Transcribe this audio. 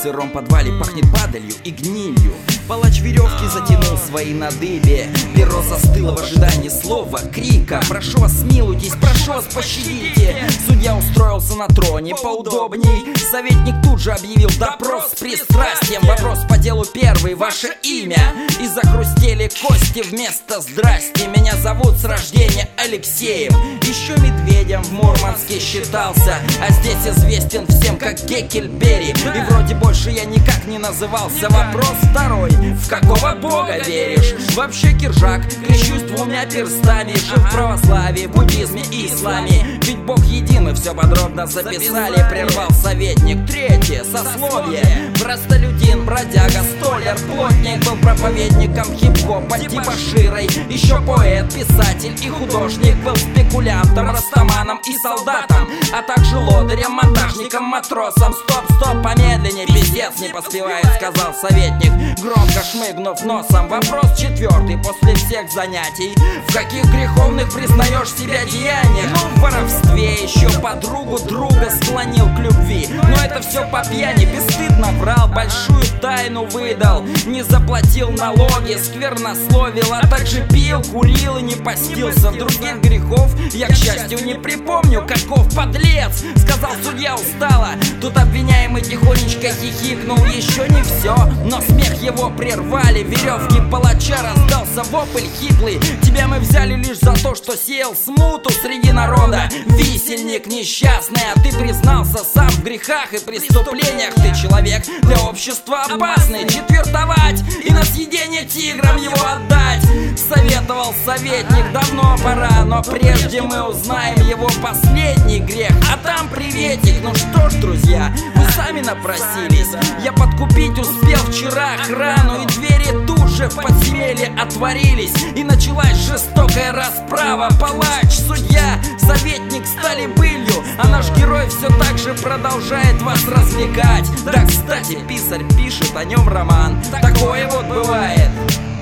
сыром подвале пахнет падалью и гнилью. Палач веревки затянул свои на дыбе. Перо застыло в ожидании слова, крика. Прошу вас, смилуйтесь, прошу вас, пощадите. Судья устроился на троне поудобней. Советник тут же объявил допрос с пристрастием. Вопрос по делу первый, ваше имя. И захрустели кости вместо здрасте. Меня зовут с рождения Алексеем. Еще медведем в Мурманске считался, а здесь известен всем как Геккельбери. И вроде больше я никак не назывался. Вопрос второй, в какого бога веришь? Вообще киржак, крещусь двумя перстами. Жил в православии, буддизме и исламе. Ведь Бог един, мы все подробно записали. Прервал советник. Третье сословие: простолюдин, бродяга, столяр, плотник. Был проповедником хип-хопа типа Широй. Еще поэт, писатель и художник. Был спекулянтом, растаманом и солдатом, а также лодырем, монтажником, матросом. Стоп, помедленнее, пиздец не поспевает, сказал советник, громко шмыгнув носом. Вопрос четвертый после всех занятий: в каких греховных признаешь себя деяниях? Ну, в воровстве. Еще подругу друга склонил к любви, но это все по пьяни, бесстыдно врал, большую тайну выдал, не заплатил налоги, сквернословил, а также пил, курил и не постился. Других грехов я, к счастью, не припомню. Каков подлец, сказал судья устало. Тут обвиняемый тихонечко хихикнул. Еще не все, но смех его прервали. Веревки палача, раздался вопль хитрый: тебя мы взяли лишь за то, что сеял смуту среди народа. Висельник несчастный, а ты признался сам в грехах и преступлениях. Ты человек для общества опасный. Четвертовать и на съедение тиграм его отдать, советовал советник. Давно пора, но прежде мы узнаем его последний грех, а там приветик. Ну что ж, друзья, вы сами напросились. Я подкупить успел вчера охрану, и двери тут же в подземелье отворились, и началась жестокая расправа. Палач, судья, советник стали былью, а наш герой все так же продолжает вас развлекать. Да, кстати, писарь пишет о нем роман. Такое вот бывает.